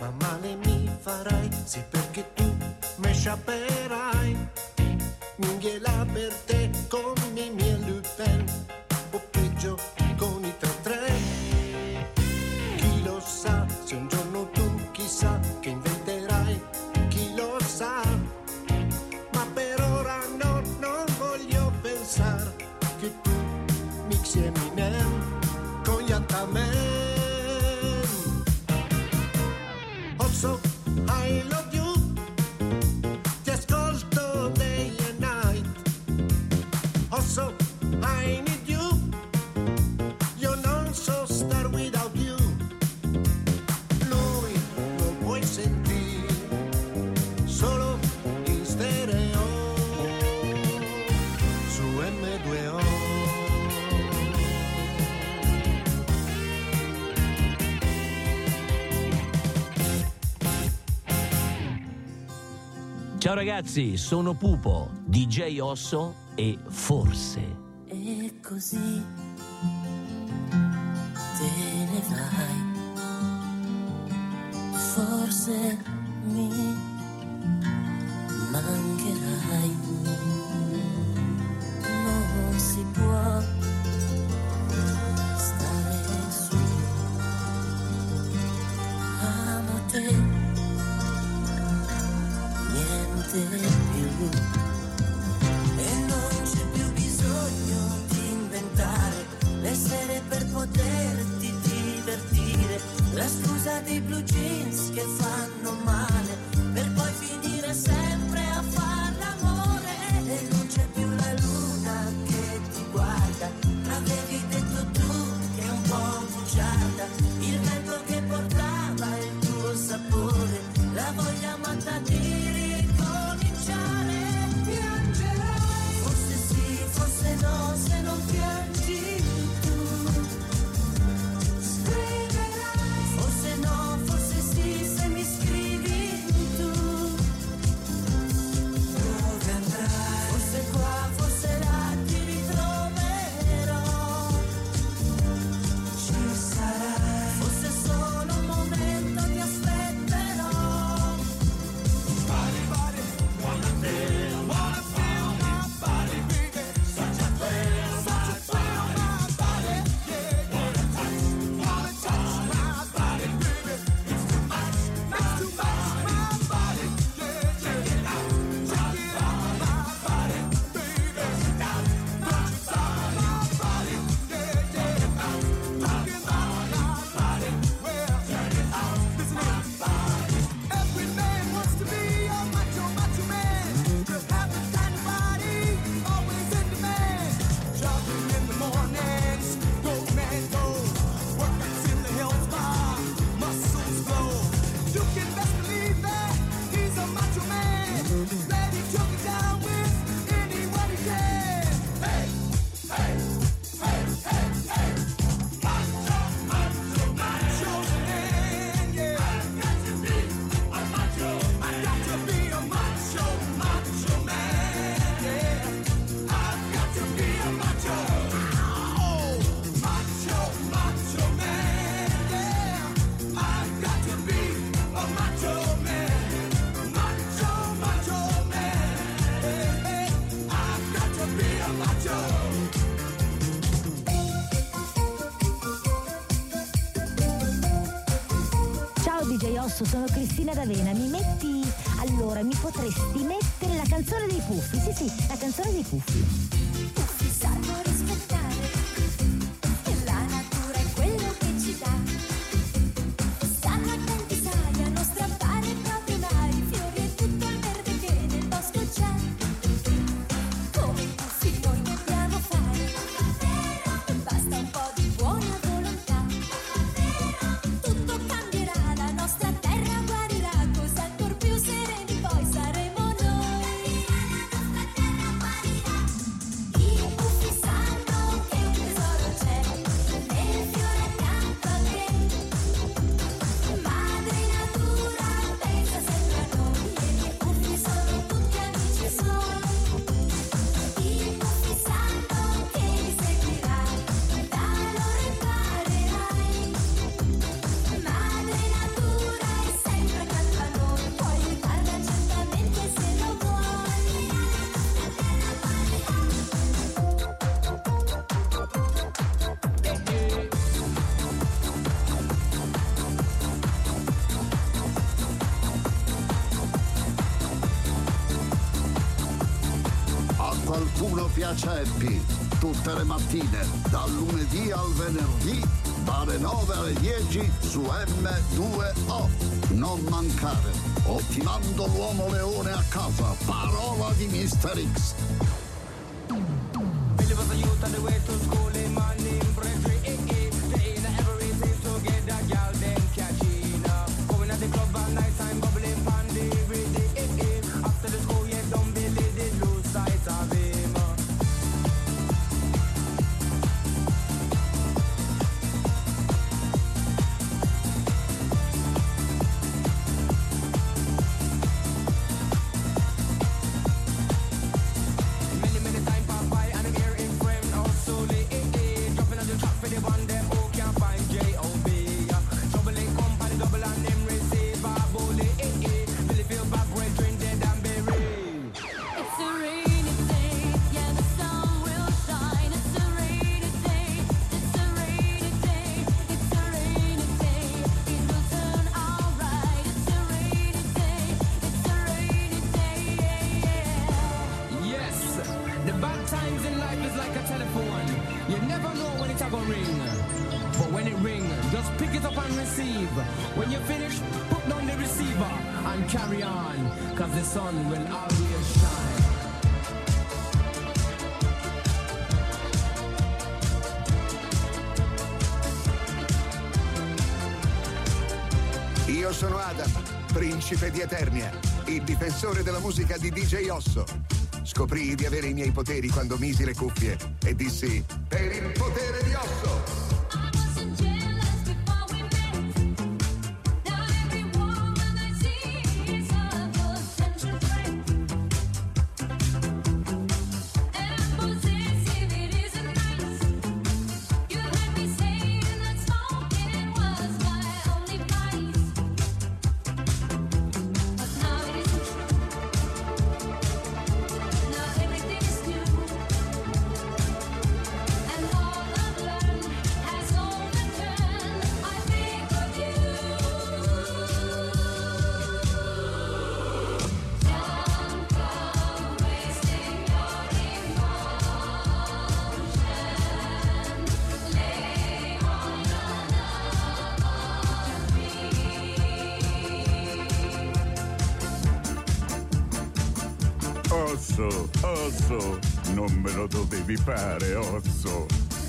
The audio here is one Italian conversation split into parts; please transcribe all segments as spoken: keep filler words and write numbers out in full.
ma male mi farai, sì perché tu mi sciaperai. Gliela per te con i miei Lupin, o peggio con i tre tre. Chi lo sa, se un giorno tu chissà che inventerai, chi lo sa. Ma per ora no, non voglio pensare che tu mixi Eminem con gli Antamen. Also, I love you, ti ascolto day and night. Also, I need you, io non so star without you. Lui lo puoi sentire solo in stereo su emme due o. Ciao ragazzi, sono Pupo, D J Osso e Forse. E così te ne vai, forse mi mancherai. Non si può stare su, amo te, niente più. E non c'è più bisogno di inventare le sere per poterti divertire, la scusa dei blue jeans che fanno male per poi finire sempre a far l'amore. E non c'è più la luna che ti guarda, l'avevi detto tu che è un po' bugiarda, il vento che portava il tuo sapore, la voglia matta di ricominciare. Piangerai, forse sì, forse no, se non piangi tu. Scriverai, forse no, forse sì, se mi scrivi tu. Dove andrai? Forse qua, forse là ti ritroverò. Ci sarai, forse solo un momento ti aspetterò. Body, body, wanna feel, wanna feel my body beating. Such a thrill, such a thrill, my body, yeah. Wanna touch, wanna touch my body, baby. It's too much, it's too much, my body, yeah, yeah. Check it out, check it out, my body, baby. Check it out, don't you stop my body, yeah, yeah. Talking about my body, well, check it out, listen up, body. Every man wants to be a macho, macho man. Just have the kind of body, always in demand. Jogging in the mornings, go man go. Workouts in the hills bar, muscles glow. You can best believe that he's a macho man. That he took it down with anyone he can. Hey, hey, hey, hey, hey. Macho, macho, macho man, yeah. I got to be a macho. I got to be a macho, macho man, yeah. I've got to be a macho. Oh, macho, macho man, yeah. I've got to be a macho man. Macho, macho man, hey, hey. I've got to be a macho. Ciao D J Osso, sono Cristina D'Avena. Mi metti... Allora, mi potresti mettere la canzone dei Puffi? Sì, sì, la canzone dei Puffi. Puffi sanno rispettare, e la natura è quello che ci dà. Stanno attenti, sai, a non strappare proprio mai i fiori e tutto il verde che nel bosco c'è. Come i puffi noi dobbiamo fare, basta un po' di buona volontà. Tutto cambierà, la nostra terra guarirà, così ancor più sereni poi saremo noi. qualcuno piace Happy, tutte le mattine, dal lunedì al venerdì, dalle nove alle dieci su M due O. Non mancare, o ti mando l'uomo leone a casa, parola di mister X. Billy was a youth on the way to school in my name, Brethren, eh, eh. They ain't everything together, y'all, them catching up. Going at the club all night time, bubbling pandy, ready, eh, eh. After the school, yeah, don't Billy, they lose sight of him. When you finish, put down the receiver and carry on, cause the sun will always shine. Io sono Adam, principe di Eternia, il difensore della musica di D J Osso. Scoprii di avere i miei poteri quando misi le cuffie e dissi: per il potere di Osso! Osso, osso, non me lo dovevi fare, osso.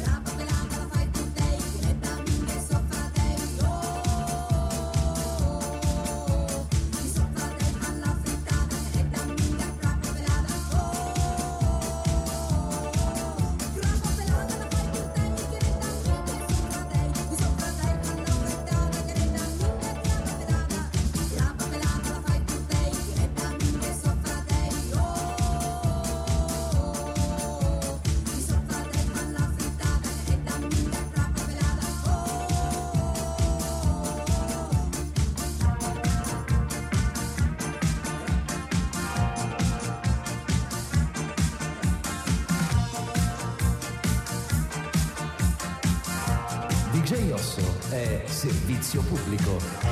D J Osso è servizio pubblico.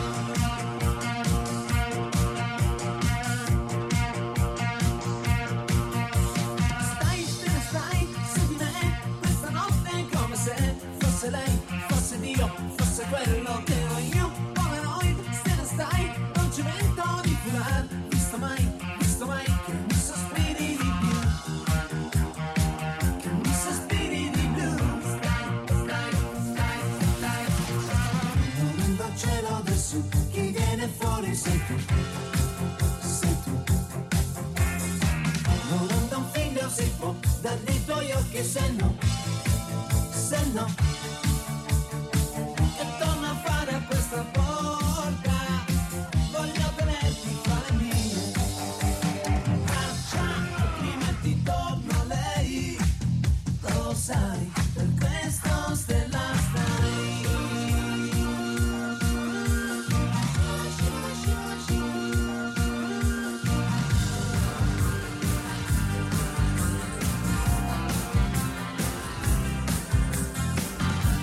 Lei fosse Dio, fosse quello che ero io, Polaroid, se ne stai, non ci mento di furar, visto mai, visto mai che mi sospiri di più, che mi sospiri di blu, stai, stai, stai, stai, non dal cielo del sud, chi viene fuori sei tu, sei tu, non da un figlio si può, dai tuoi occhi se no, se no. Sai, per questo stella stai.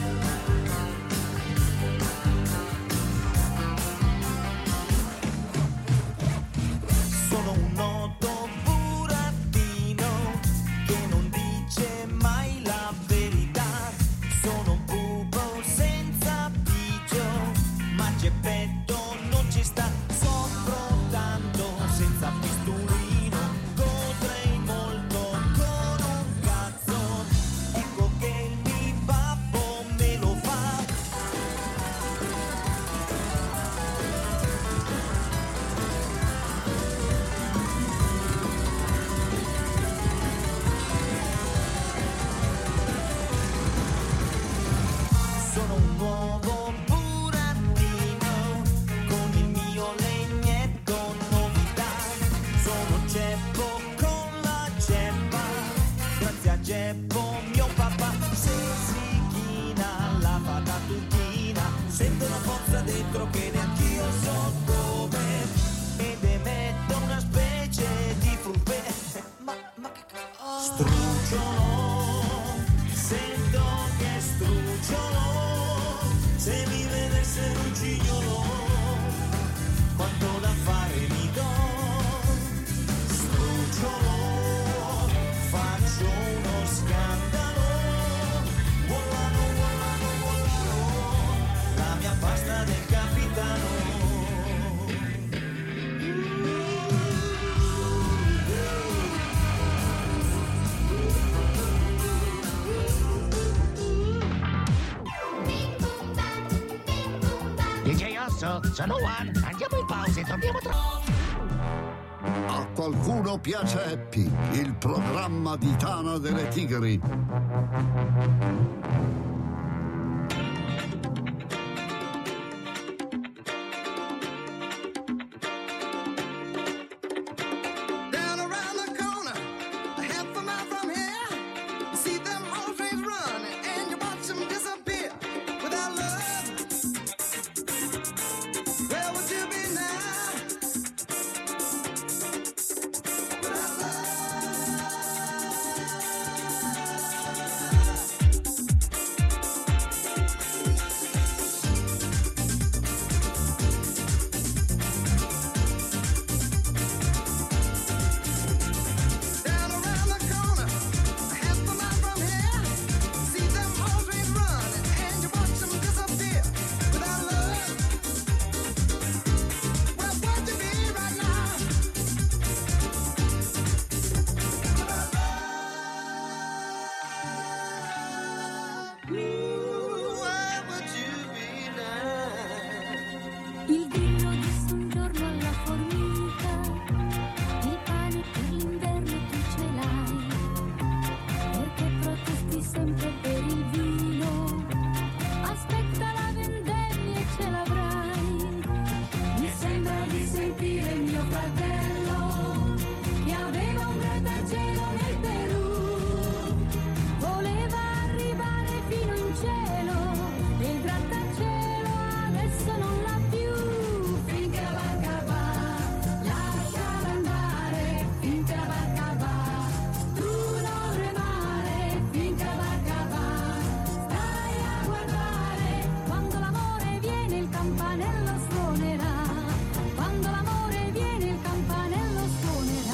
sono Geppo con la ceppa, grazie a Geppo mio papà. Se si china la patatuttina, sento una forza dentro che neanch'io so come, ed emetto una specie di fruppe. Ma, ma che oh. Strucciolo, sento che strucciolo, se mi vedesse Lucignolo, quanto da fare mi do. Strucciolo, faccio uno scandalo, volano, volano, volano, la mia pasta del capitano. D J Osso, sono Juan, andiamo in pausa e torniamo tra... A qualcuno piace Happy, il programma di Tana delle Tigri. Down around the corner, a half a mile from here, you see them old trains run, and you watch them disappear. Without love, where would you be now? Without Down around the corner, a half a mile from here, you see them old trains run, and you watch them disappear. Without love, where would you be right now? Ooh, where would you be now? Il grillo disse un giorno alla formica: il pane per l'inverno tu ce l'hai, perché protesti sempre per il vino. Aspetta la vendemmia e ce l'avrai. Mi sembra di sentire mio fratello che aveva un grattacielo nel Perù. Voleva arrivare fino in cielo e il grattacielo adesso non l'ha più. Finché la barca va, lasciala andare. Finché la barca va, tu non remare. Finché la barca va, stai a guardare. Quando l'amore viene il campanello suonerà. Quando l'amore viene il campanello suonerà.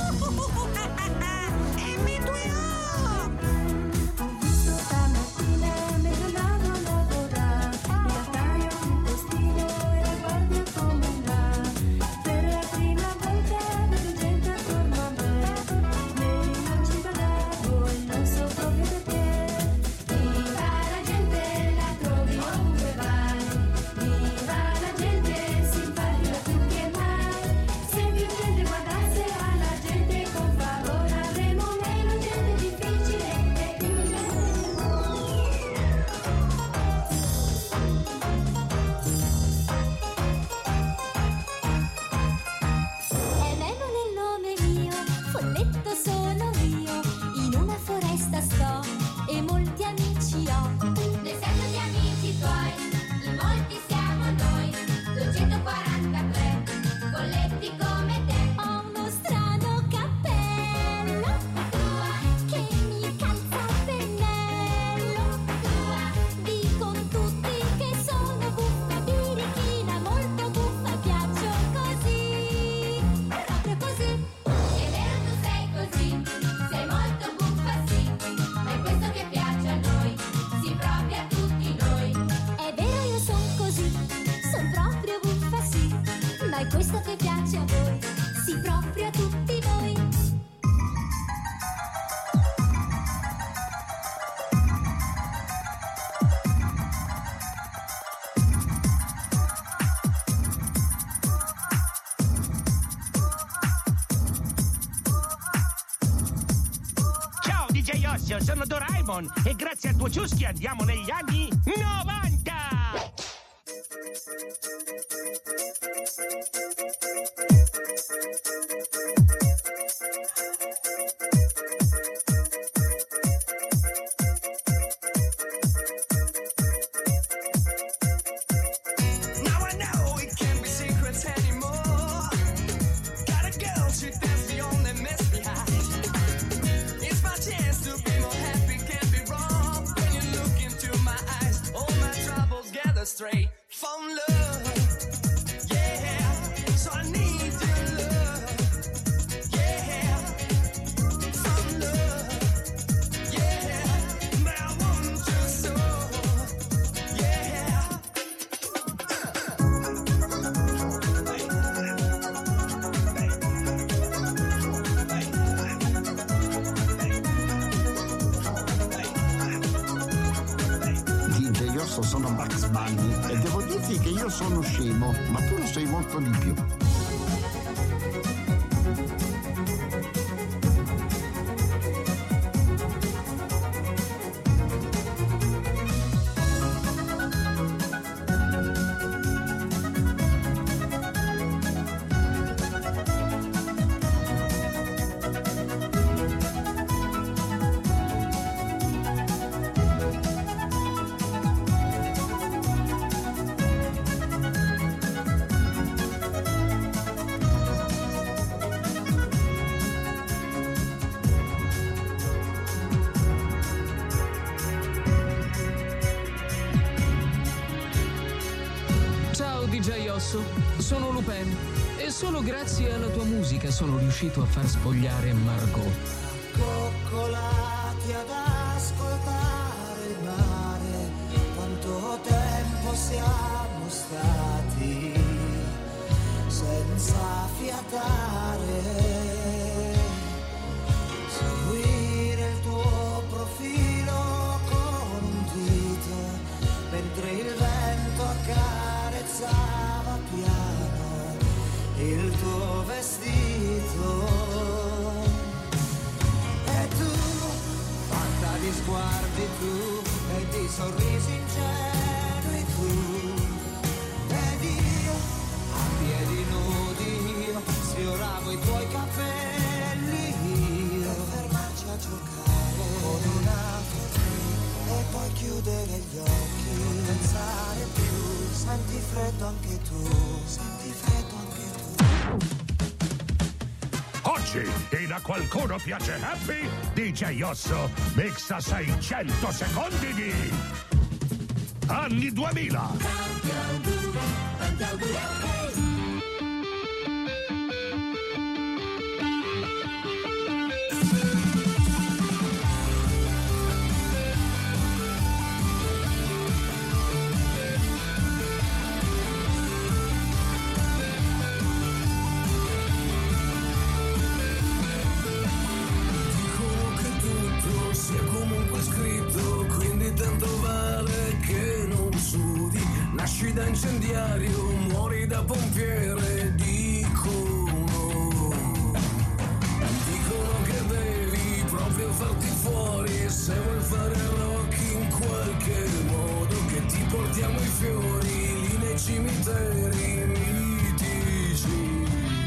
E mi duò! Ho visto stamattina mentre andavo a lavorare, in realtà io un postino e la guardia come andrà. Per la prima volta vedo gente attorno a me, ieri non ci badavo e non so proprio perché. Viva la gente, la trovi ovunque vai. Viva la gente, simpatica più che mai. Se più gente guardasse alla gente con favore, avremo meno gente difficile e più gente. E vengo nel nome mio, folletto sono io, in una foresta sto e molti amici ho. Noi siamo gli amici tuoi, in molti siamo noi, duecentoquarantatré, folletti come te. Ho uno strano cappello, tua, che mi calza a pennello, tua, dicono tutti che sono buffa, birichina, molto buffa, piaccio così, proprio così. È vero tu sei così, sei molto buffa sì, ma è questo che piace a noi, sì proprio a tutti noi. È vero io son così, son proprio buffa sì, ma è questo che piace a voi, sì proprio a tutti noi. Ciao D J Osso, sono Doraemon e grazie al tuo ciuschi andiamo negli anni novanta! Now I know it can't be secrets anymore. Got a girl, she dance beyond the mess behind. It's my chance to be more happy, can't be wrong. When you look into my eyes, all my troubles gather straight from love. Yeah, so I need your love. Yeah, from love. Yeah, but I want you so. Yeah. D J Osso, sono Bugs Bunny e devo dirti che io sono scemo, ma tu lo sei molto di più. Ciao D J Osso, sono Lupin e solo grazie alla tua musica sono riuscito a far spogliare Margot. Coccolati ad ascoltare il mare, quanto tempo siamo stati senza fiatare. Seguire il tuo profilo con un dito, mentre il vento accarezzava piano il tuo vestito. E tu, fatta di sguardi tu, e di sorrisi ingenui tu, ed io, a piedi nudi io, sfioravo i tuoi capelli io, per fermarci a giocare con un altro trick, e poi chiudere gli occhi, pensare più, senti freddo anche tu, senti freddo anche tu. Oggi, in A Qualcuno Piace Happy, D J Osso mixa seicento secondi di anni duemila. Dicono che tutto sia comunque scritto, quindi tanto vale che non sudi. Nasci da incendiario, muori da pompiere, dicono. Dicono che devi proprio farti fuori, se vuoi fare rock in qualche modo, che ti portiamo i fiori lì nei cimiteri mitici.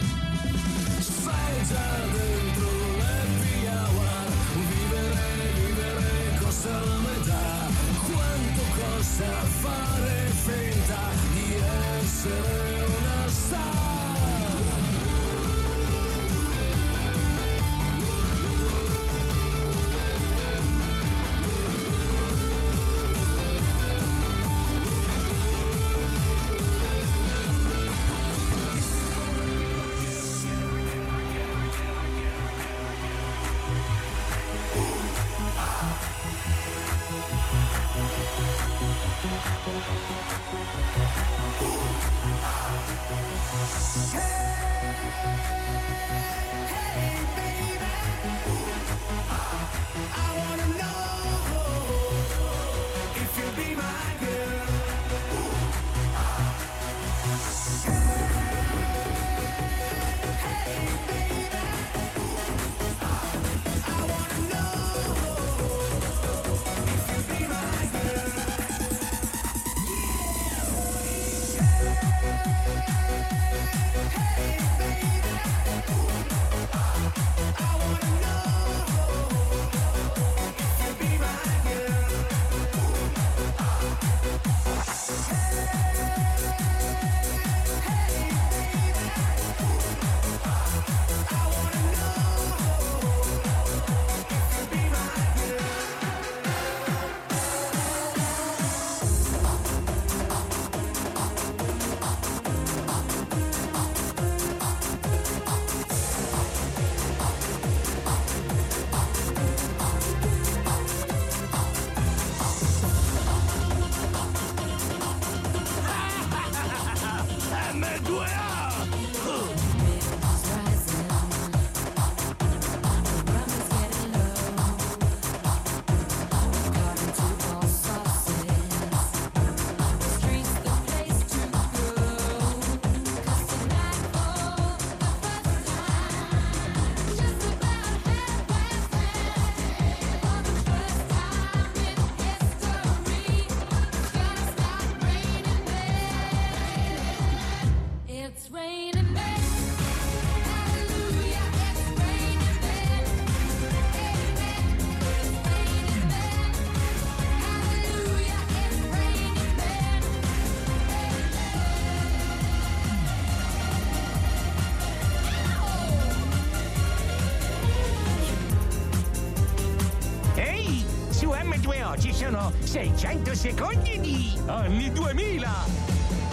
Sei già dentro l'happy hour, vivere, vivere costa la metà. Quanto costa fare finta di essere una star? No, ci sono seicento secondi di anni duemila.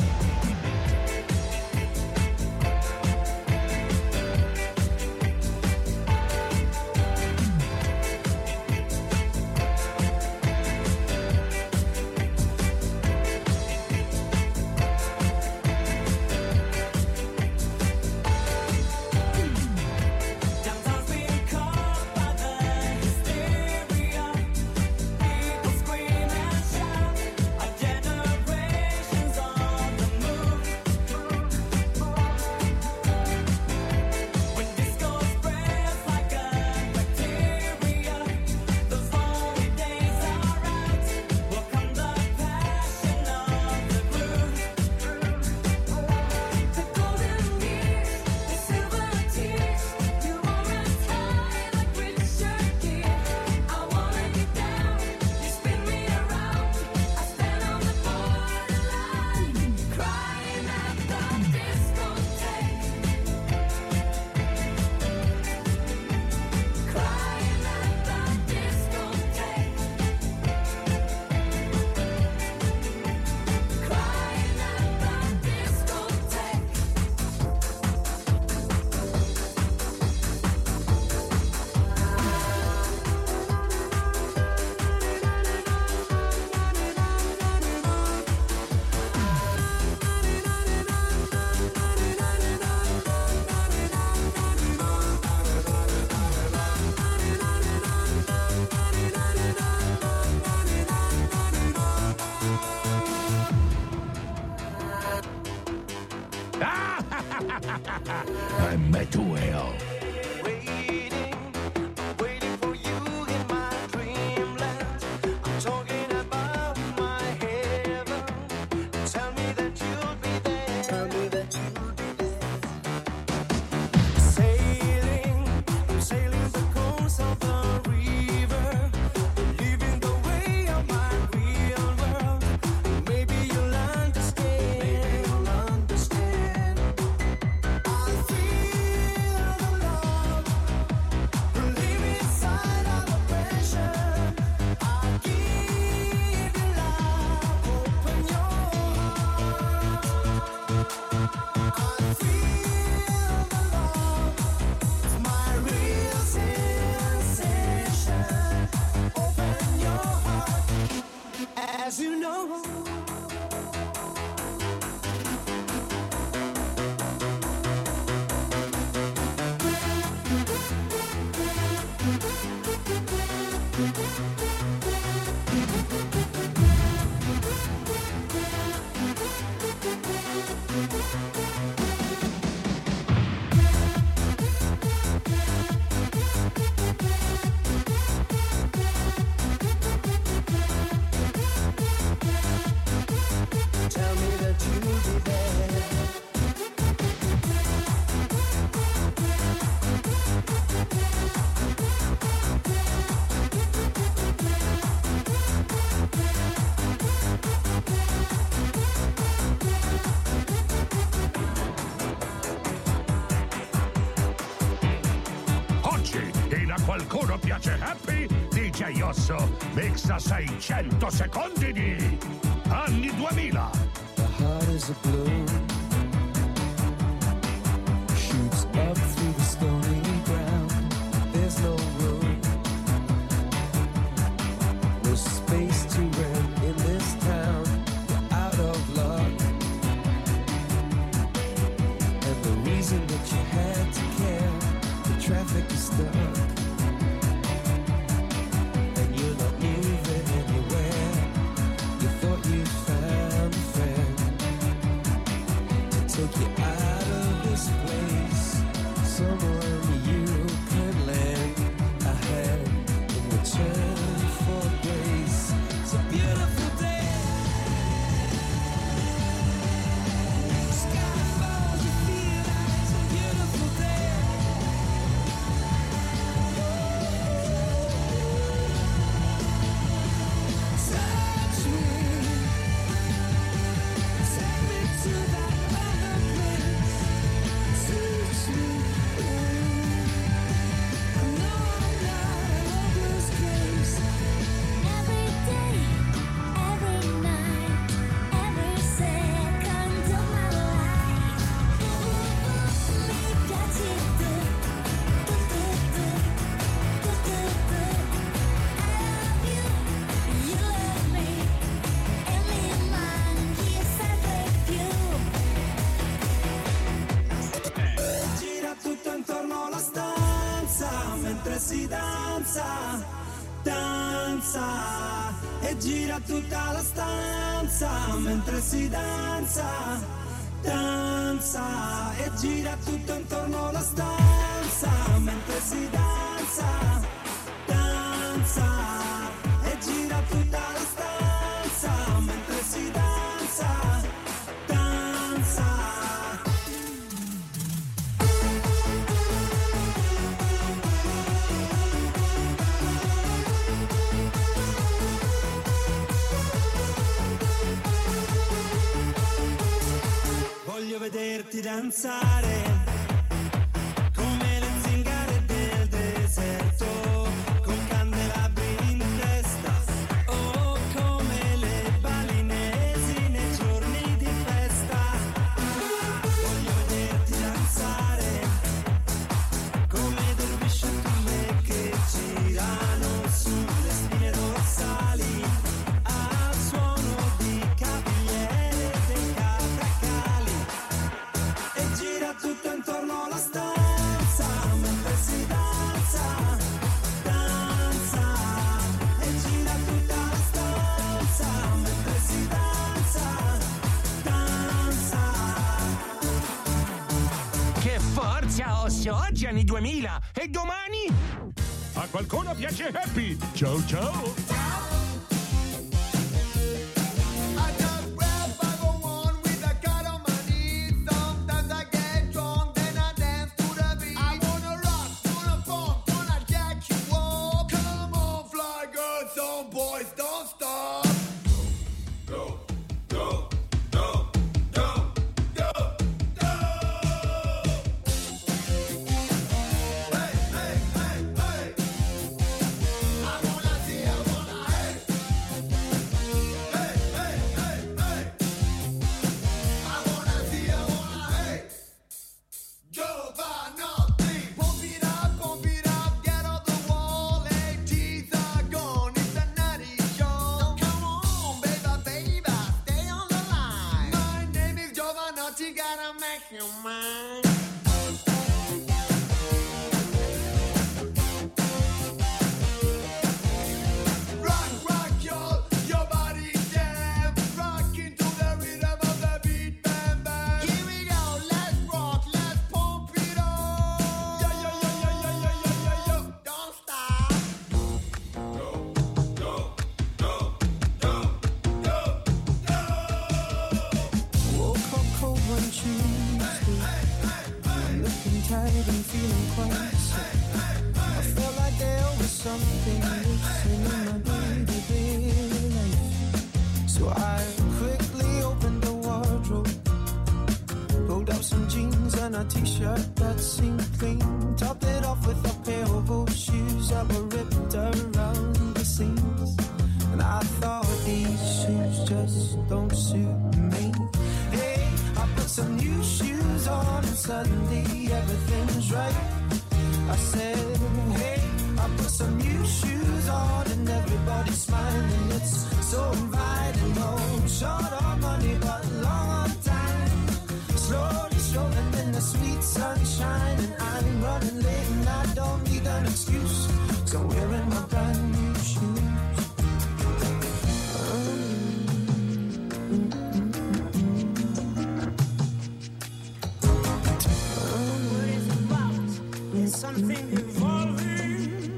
I'm Metuel. As you know, tell me that you'll be there. Oggi, in A Qualcuno Piace Happy, D J Osso mixa seicento secondi di anni duemila. The heart is a balloon, shoots up through the stony ground. There's no room, no space to rent in this town. You're out of luck, and the reason that you had to care, the traffic is stuck, and you're not moving anywhere. You thought you found a friend to take you out of this place, somewhere danza, danza, e gira tutta la stanza mentre si danza, danza, e gira tutto intorno la stanza mentre si danza, danza, e gira tutta la stanza mentre si danza, danza. Voglio vederti danzare come le zingare del deserto, con candelabri in testa, o come le balinesi nei giorni di festa. Voglio vederti danzare come dervisciatine che girano sulle spine dorsali al suono di cavigliere dei catacali, e gira tutto intorno alla stanza mentre si danza, danza, e gira tutta la stanza mentre si danza, danza. Che forza, Osso! Oggi anni duemila e domani? A qualcuno piace Happy? Ciao ciao! I just grab bag of one with a cat on my knee. Sometimes I get drunk, then I dance to the beat. I wanna rock, wanna funk, wanna jack you up. Come on, fly girl, some boys don't stop. Go, go, go, go, go, go. Hey, hey, hey, hey. I wanna see, I wanna hey. Hey, hey, hey, hey. I wanna see, I wanna hey. Giovanotti, pump it up, pump it up, get off the wall. eighties are gone, it's a nutty show. Come on, baby, baby, stay on the line. My name is Giovanotti, gotta make you mine. Rock, rock, your, your body jam. Rocking to the rhythm of the beat, bam, bam. Here we go, let's rock, let's pump it up. Yo, yo, yo, yo, yo, yo, yo, yo, yo. Don't stop. Go, go, go, go, go, go. Woke up cold one Tuesday, looking tired and feeling quite sick. I felt like there was something missing in my day-to-day life. So I quickly opened the wardrobe, pulled out some jeans and a t-shirt that seemed clean, topped it off with a pair of old shoes that were ripped around the seams. And I thought these shoes just don't suit me. Hey, I put some new shoes on and suddenly everything's right. I said, hey, I put some new shoes on and everybody's smiling. It's so inviting. No short on money, but long on time. Slowly strolling in the sweet sunshine, and I'm running late and I don't need an excuse, 'cause I'm wearing my brand new shoes. What is it about? There's something evolving.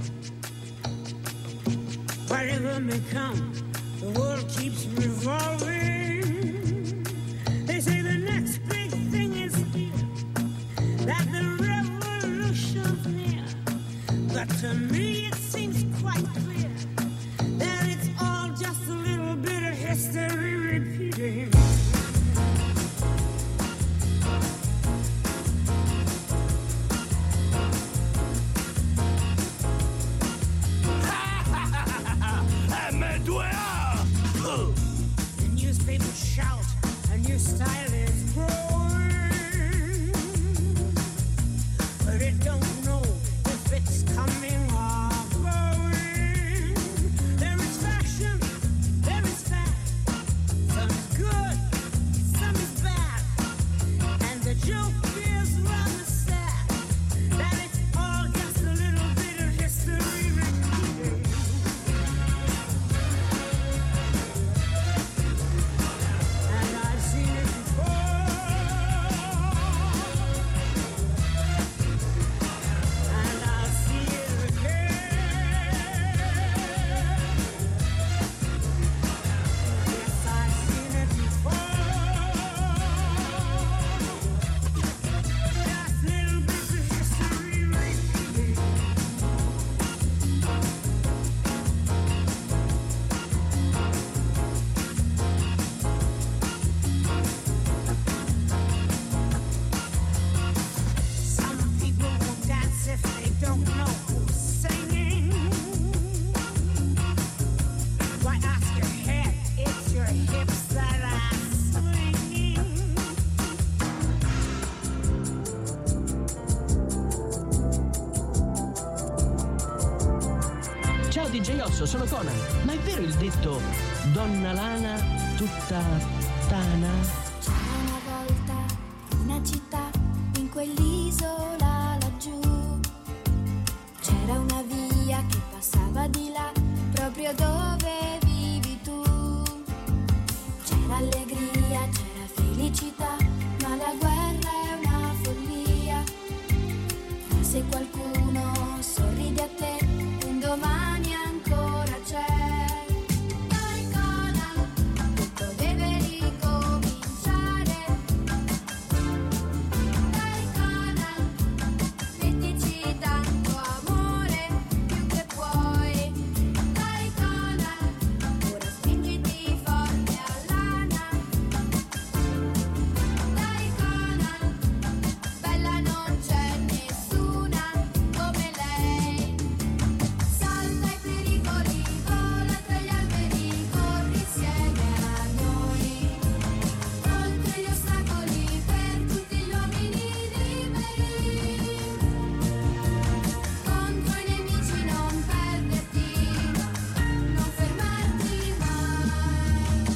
Whatever may come, the world keeps revolving. They say the next big thing is here, that the revolution's near. But to me it seems quite clear that it's all just a little bit of history repeating. M due A! The newspapers shout, a new style is growing, but it don't know if it's coming or going. D J Osso, sono Conan. Ma è vero il detto donna lana tutta tana? C'era una volta una città in quell'isola laggiù. C'era una via che passava di là, proprio dove vivi tu. C'era allegria, c'era felicità, ma la guerra è una follia. Ma se qualcuno sorride a te, un domani ancora c'è. Dai Conan, tutto deve ricominciare. Dai Conan, mettici tanto amore, più che puoi. Dai Conan, ora spingiti forte all'ana. Dai Conan, bella non c'è nessuna come lei. Salta i pericoli, vola tra gli alberi, corri insieme a noi. Oltre gli ostacoli per tutti gli uomini liberi. Contro i nemici non perderti, non fermarti mai.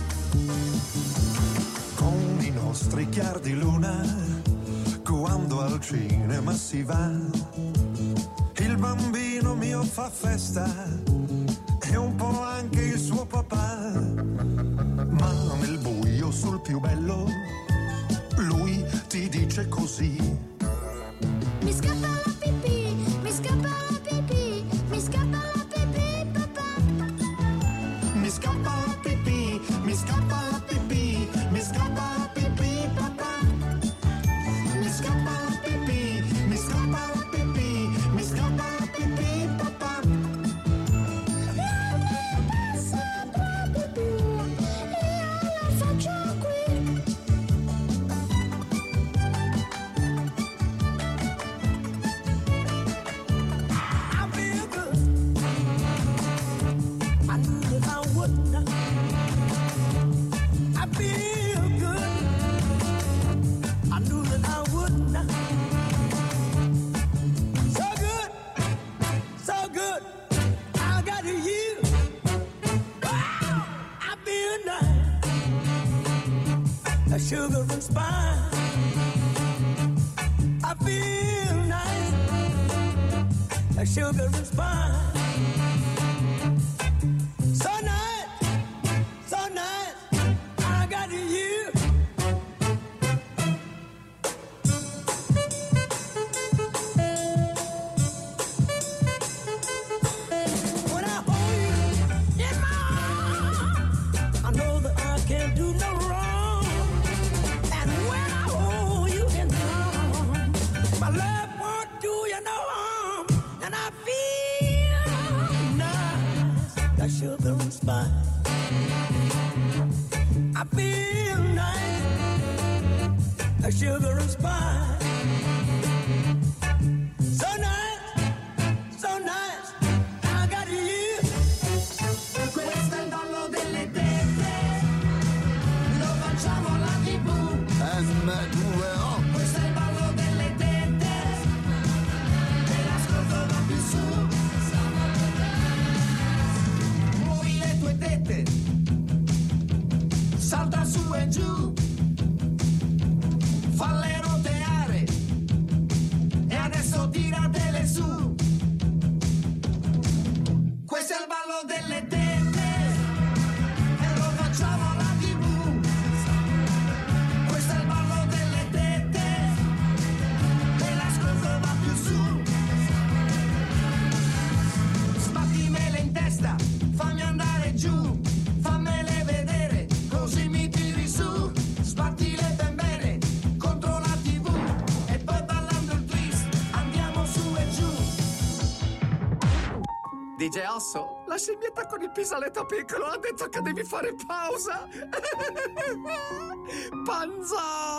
Con i nostri chiar di luna, quando al cinema si va, il bambino mio fa festa e un po' anche il suo papà. Ma nel buio sul più bello, lui ti dice così: Mi scappa la pipì, mi scappa la pipì, mi scappa la pipì, papà. mi scappa la pipì, mi scappa la pipì, mi scappa la pipì, papà. Mi scappa la pipì, mi scappa la pipì, mi scappa la pipì, papà. Sembra pipì, io la faccio qui. I feel good. I knew that I would not. I feel good. I knew that I would not. So good, so good. I got you. Wow, I feel nice. A sugar and spice. I feel nice. A sugar and spice. So nice, so nice. I got you. When I hold you in my arms, I know that I can't do no wrong. And when I hold you in my arms, my love won't do you no harm. And I feel nice, like sugar and spice. I feel nice, like sugar and spice. So nice, so nice, I got you. Questo è il ballo delle tette, lo facciamo alla tivù. M due O. Questo è il ballo delle tette, e l'ascolto va più su. Muovi le tue tette, salta su e giù, falle roteare, e adesso tiratele su. Questo è il ballo delle tette, e lo facciamo alla tivù. Questo è il ballo delle tette, e l'ascolto va più su. Sbattimele in testa, fammi andare giù, fammele vedere, così mi tiri su. Sbattile ben bene contro la tivù, e poi ballando il twist andiamo su e giù. D J Osso, la scimmietta con il pisaletto piccolo ha detto che devi fare pausa. Panza!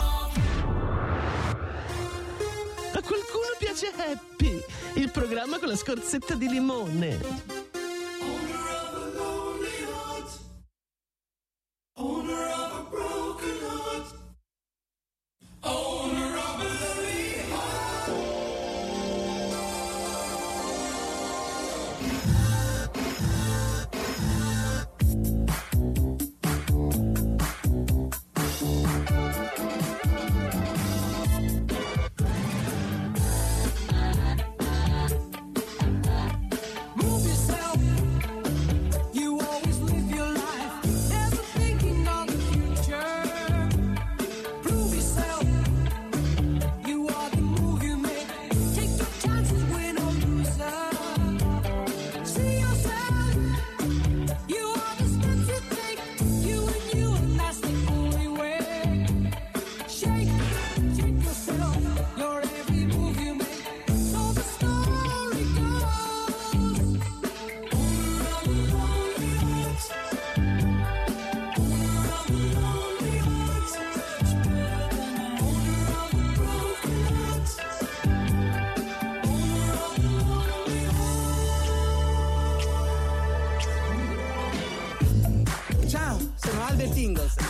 A qualcuno piace Happy, il programma con la scorzetta di limone.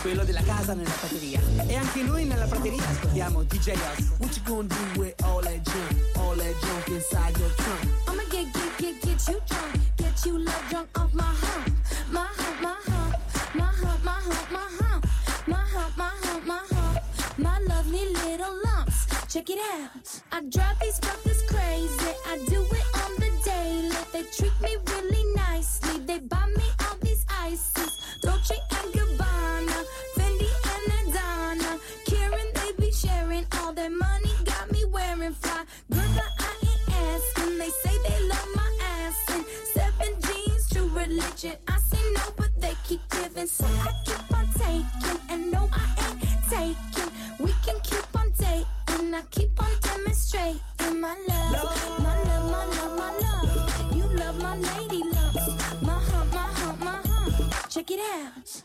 quello della casa nella prateria. E anche noi nella prateria ascoltiamo D J Osso. What you gonna do with all that junk, all that junk inside your trunk? I'ma get, get, get, get you drunk, get you love drunk off my hump, my hump, my hump, my hump, my hump, my hump, my hump, my hump, my hump, my lovely little lumps. Check it out. I drive these fuckers crazy. I do it on the daily. They treat me really nicely. They buy me all these ices, Dolce and Gabbana, Fendi and Adana. Karen, they be sharing all their money. Got me wearing fly. Girl, but I ain't asking. They say they love my ass and seven jeans, true religion. I say no, but they keep giving, so I keep on taking. And no, I ain't taking. We can keep on dating. I keep on demonstrating my love, my love, my love, my love. You love my lady love, my hump, my hump, my hump. Check it out.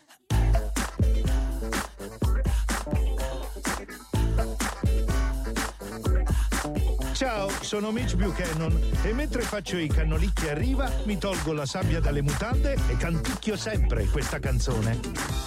Ciao, sono Mitch Buchanan e mentre faccio i cannolicchi a riva mi tolgo la sabbia dalle mutande e canticchio sempre questa canzone.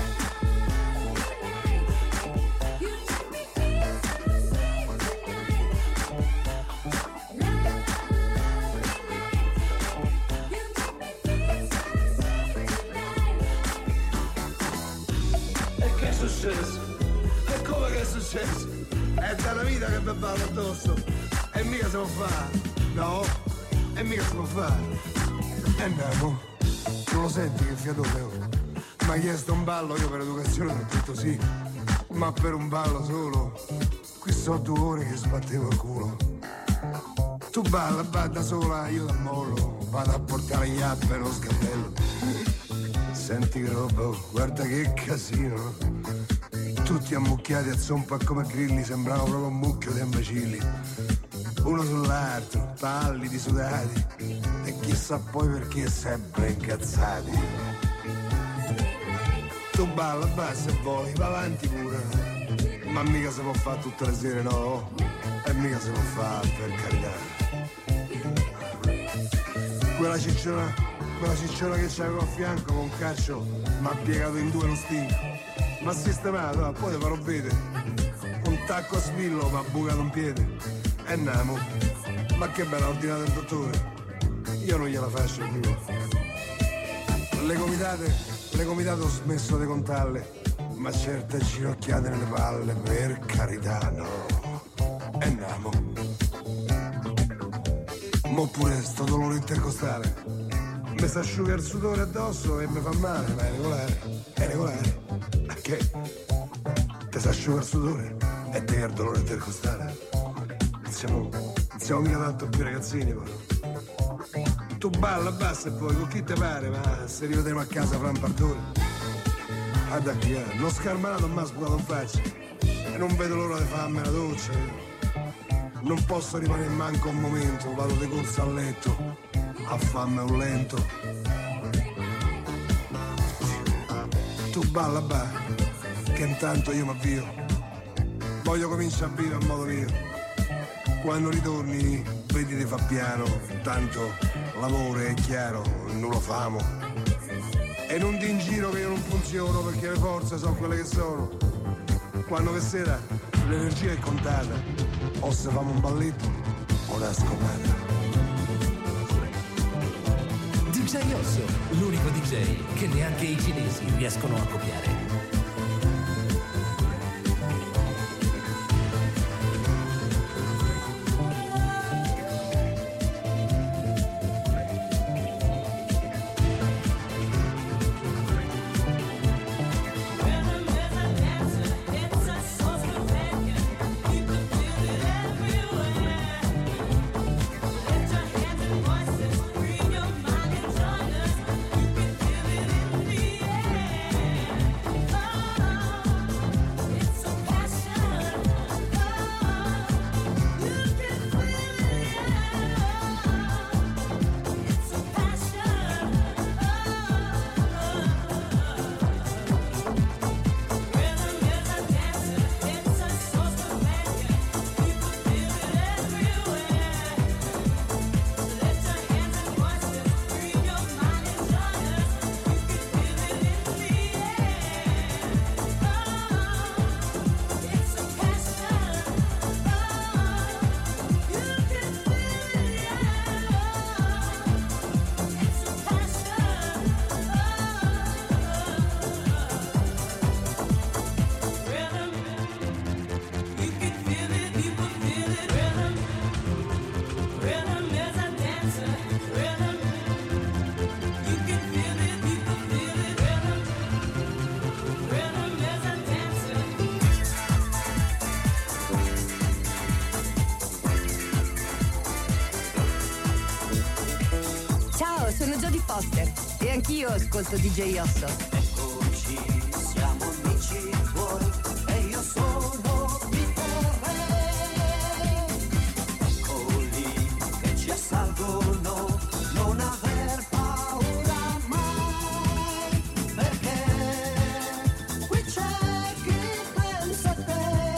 E che è successo? E come che è successo? È dalla vita che mi ballo addosso. E mica si può fare. No, e mica si può fare. E andiamo. Non lo senti che fiatone ho? Mi ha chiesto un ballo, io per educazione ho detto sì. Ma per un ballo solo, qui so due ore che sbattevo il culo. Tu balla, balla sola, io la mollo. Vado a portare gli app e lo scattello. Senti che roba, guarda che casino. Tutti ammucchiati a zompa come grilli, sembravano proprio un mucchio di imbecilli. Uno sull'altro, pallidi, sudati, e chissà poi perché sempre incazzati. Tu balla, basta e vuoi, va avanti pure. Ma mica si può fare tutte le sere, no? E mica si può fare, per carità. Quella cicciona, quella cicciona che c'avevo a fianco con calcio mi ha piegato in due lo stinco. Ma sistemato, poi te farò vedere. Un tacco a spillo mi ha bucato un piede. E andiamo. Ma che bella ordinata il dottore. Io non gliela faccio più. Le gomitate, le gomitate ho smesso di contarle. Ma certe ginocchiate nelle palle, per carità, no. E andiamo. Mo pure sto dolore intercostale. Mi si asciuga il sudore addosso e mi fa male, ma è regolare. È regolare. A che? Ti si asciuga il sudore e te il dolore intercostale. Non siamo, non siamo mica tanto più ragazzini poi. Tu balla, basta e poi con chi te pare, ma se rivedremo a casa fra un partore. Ad acchiare, non scarmanato ma sputato in faccia. E non vedo l'ora di farmi la doccia. Non posso rimanere manco un momento, vado di corsa a letto a farmi un lento. Tu balla, balla, che intanto io mi avvio. Voglio cominciare a vivere a modo mio. Quando ritorni, vedi ti fa piano, tanto lavoro è chiaro, non lo famo. E non ti in giro che io non funziono perché le forze sono quelle che sono. Quando che sera l'energia è contata. O se famo un balletto o una scopata. D J Osso, l'unico D J che neanche i cinesi riescono a copiare. Voices, bring your mind and join us. You can feel it in the air. Ciao, sono Jodie Foster e anch'io ascolto D J Osso. Eccoci, siamo amici tuoi e io sono Peter Re. Eccoli che ci assalgono, non aver paura mai, perché qui c'è chi pensa a te.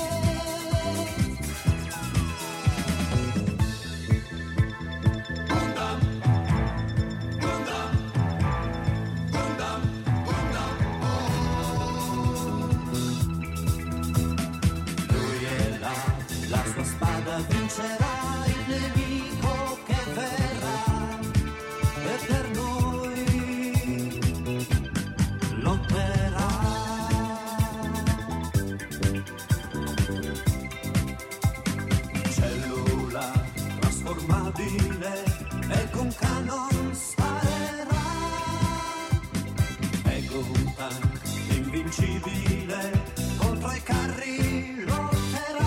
Vincerà il nemico che verrà e per noi lotterà. Cellula trasformabile e con canon sparerà. È un tank invincibile contro i carri lotterà.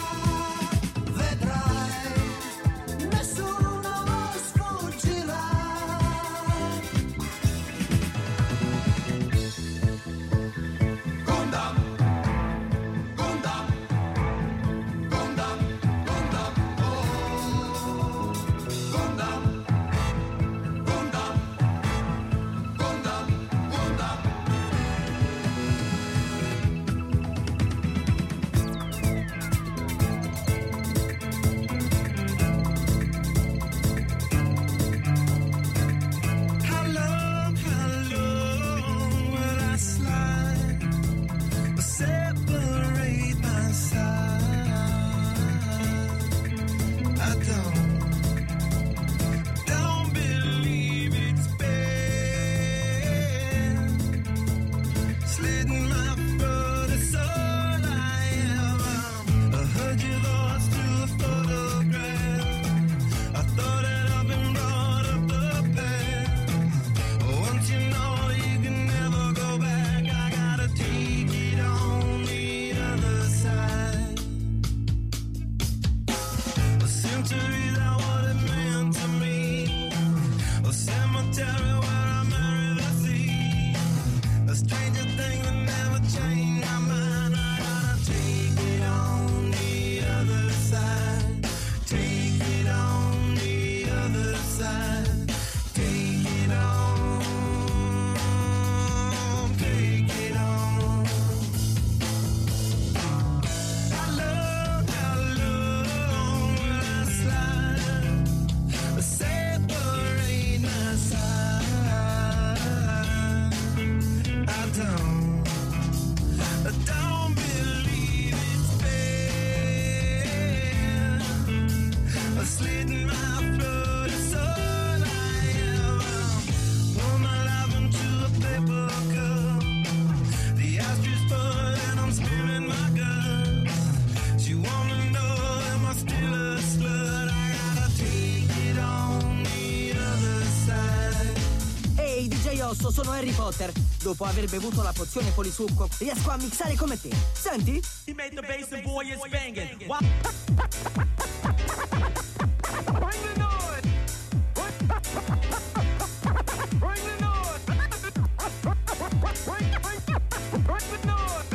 Sono Harry Potter. Dopo aver bevuto la pozione polisucco, riesco a mixare come te. Senti? He made the bass and boy is banging. Wow. Bring the noise. Bring the noise. Bring the noise.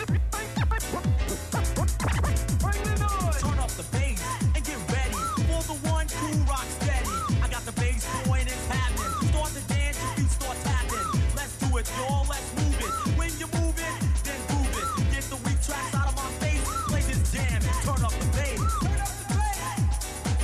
Bring the noise. Turn up the bass and get ready for the one cool rock steady. I got the bass going and it's happening. Start to dance, your feet start tapping. Let's do it, y'all, let's move it. When you move it, then move it. Get the weak tracks out of my face. Play this jam and turn up the bass. Turn up the bass.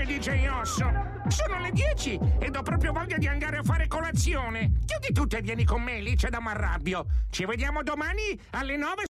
D J Osso. Sono le dieci ed ho proprio voglia di andare a fare colazione. Chiudi tutto e vieni con me, lì c'è da m'arrabbio. Ci vediamo domani alle nove